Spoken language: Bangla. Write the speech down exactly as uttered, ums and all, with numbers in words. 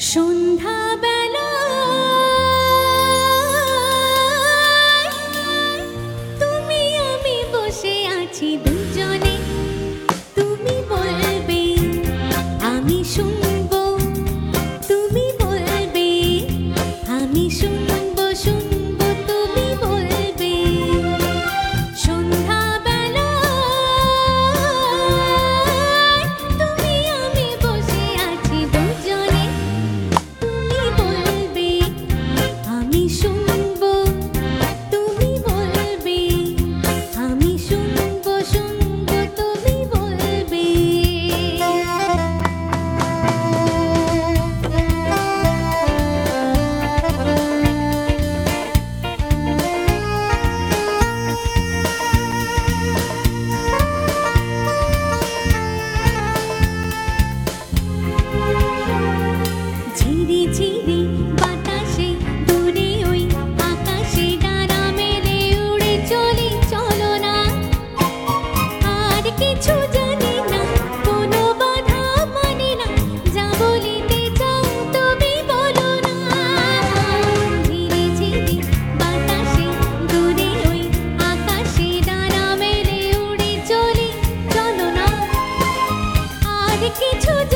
সন্ধ্যাবেলা তুমি আমি বসে আছি দুজনে, তুমি বলবে আমি শুনবো, তুমি বলবে আমি শুনবো শুনবো তুমি বলবে। সন্ধ্যাবেলা তুমি আমি বসে আছি দুজনে, তুমি বলবে আমি শুনবো, তুমি বলবে আমি শুনবো শুনবো তুমি বলবে। ঝিরি ঝিরি বাতাসে দূরে ওই আকাশে ডানা মেলে উড়ে চলি, চলো না আর কিছু জানি না, কোনো বাধা মানি না, যা বলিতে চাও তুমি বলো না। ঝিরি ঝিরি বাতাসে দূরে ওই আকাশে ডানা মেলে উড়ে চলি, চলো না আর কিছু